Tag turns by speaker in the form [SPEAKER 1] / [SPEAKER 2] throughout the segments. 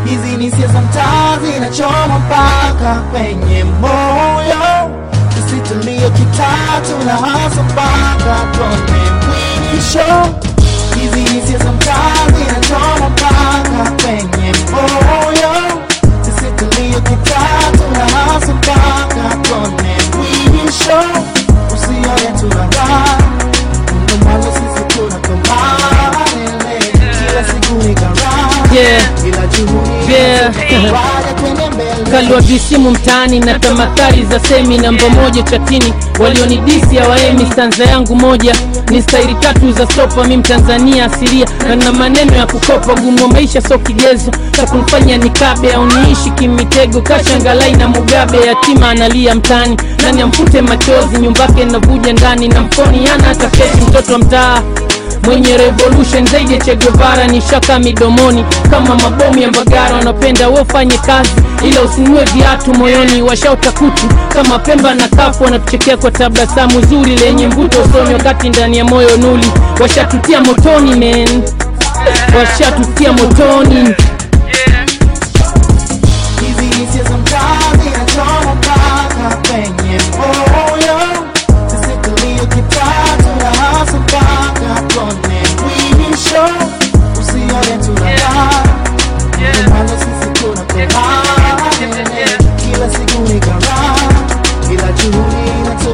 [SPEAKER 1] Hizi ni hisia za mtaa zinachoma mpaka kwenye moyo. Tusitulie kitatu na hasa mpaka tuone mwisho. Hizi ni hisia za mtaa zinachoma mpaka kwenye moyo. Tusitulie kitatu na hasa mpaka tuone mwisho. Usione tunang'aa, ndio maana sisi tunakomaa. Kila siku ni karaha, bila juhudi
[SPEAKER 2] Kalwa visimu mtaani na tamathali za semi namba moja chatini. Walionidisi ya waemi stanza yangu moja ni stairi tatu za sopa. Mimi Mtanzania asilia na maneno ya kukopa. Gumu maisha so kigezo cha kunifanya nikabe au niishi kimitego. Kashangalai na Mugabe, yatima analia mtaani, nani amfute machozi, nyumbake navuja ndani na mkoni yana hata kesi. Mtoto wa mtaa mwenye revolution zaidi Che Guevara, ni shaka midomoni kama mabomu ya Mbagara. Wanapenda wafanye kazi ila usinue viatu moyoni, washauta kutu kama Pemba na Kafu. Wanatuchekea kwa tabasamu zuri lenye mvuto usoni, wakati ndani ya moyo nuli. Washatutia motoni men, washatutia motoni.
[SPEAKER 1] Hizi hisia za mtaa zinachoma mpaka kwenye moyo. Tusitulie kitatu na hasa mpaka tuone mwisho. Usione tunang'aa, ndio maana sisi tunakomaa. Kila siku ni karaha, bila juhudi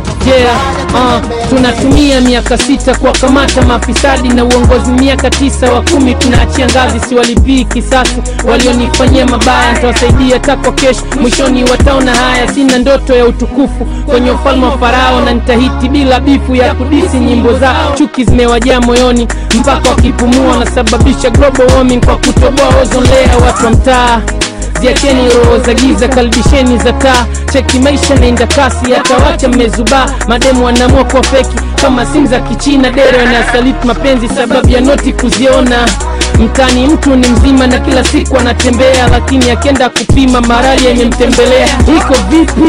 [SPEAKER 2] tunatumia miaka 6 kwa kamata mafisadi na uongozi miaka 9 wa 10 tunaachia ngazi. Si walipii kisasi walionifanyia mabaya, nitawasaidia tako kesho, mwishoni wataona haya. Sina ndoto ya utukufu kwenye ufalme wa Farao, na nitahiti bila bifu ya kudisi nyimbo zao. Chuki zimewajaa moyoni mpaka wakipumua, na sababisha global warming kwa kutoboa ozone layer. Watu wa mtaa ziacheni roho za giza, kalbisheni za taa. Cheki maisha naenda kasi, atawacha mmezubaa. Mademu wanamua kwa feki kama simu za kichina. Dere na saliti mapenzi sababu ya noti kuziona. Mtani mtu ni mzima na kila siku anatembea, lakini akienda kupima malaria imemtembelea. Iko vipi?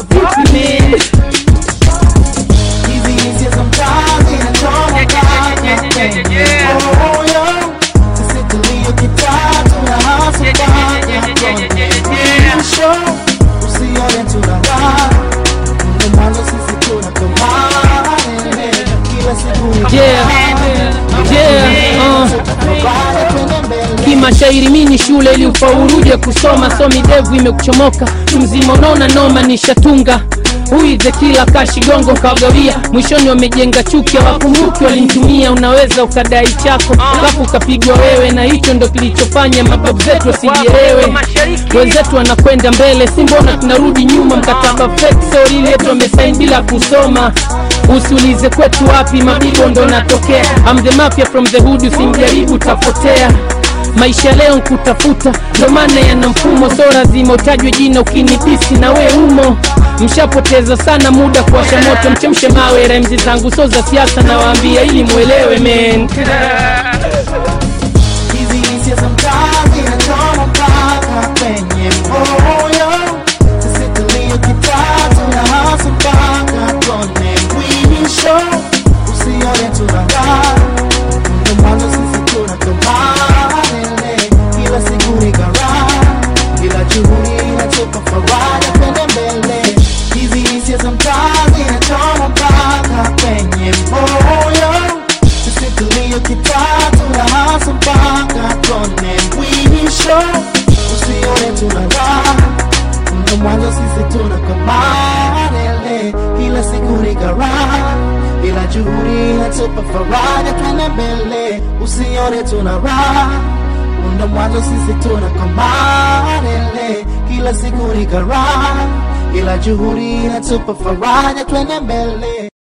[SPEAKER 1] hizi hisia za mtaa zinachoma mpaka kwenye moyo. Tusitulie kitatu na hasa mpaka tuone mwisho. Usione tunang'aa, ndio maana sisi tunakomaa. Kila siku ni
[SPEAKER 2] Kimashairi mini shule ili ufauruje kusoma. Somi devu imekuchomoka, mzima unaona noma nishatunga. Uize kila kashigongo kawagawia, mwishoni wamejenga chuki, hawakumbuki walinitumia. Unaweza ukadai chako alafu ukapigwa wewe, na hicho ndo kilichofanya mababu zetu wasijielewe. Wenzetu wanakwenda mbele, si mbona tunarudi nyuma? Mkataba fake story letu wamesaini bila kusoma. Usiulize kwetu wapi, mabibo ndo natokea. I'm the mafia from the hood, usimjaribu utapotea. Maisha leo nkutafuta, ndo maana yana mfumo. So lazima utajwe jina ukinibisi na we umo. Mshapoteza sana muda kuwasha moto, mchemshe mawe. Rhymes zangu so za siasa na waambia ili muelewe men.
[SPEAKER 1] hizi hisia za mtaa zinachoma mpaka kwenye moyo. Tusitulie kitatu na hasa mpaka tuone mwisho. Usione tunang'aa, ndio maana sisi tunakomaa. Kila siku ni karaha, bila juhudi inatupa faraja kwenda mbele. Hizi hisia za mtaa zinachoma mpaka kwenye moyo. Tusitulie kitatu na hasa mpaka tuone mwisho. Usione tunang'aa, ndio maana sisi tunakomaa. Kila siku ni karaha, bila juhudi inatupa faraja kwenda mbele. Usione tunang'aa, ndio maana sisi tunakomaa. Kila siku ni karaha, ila juhudi inatupa faraja twende mbele.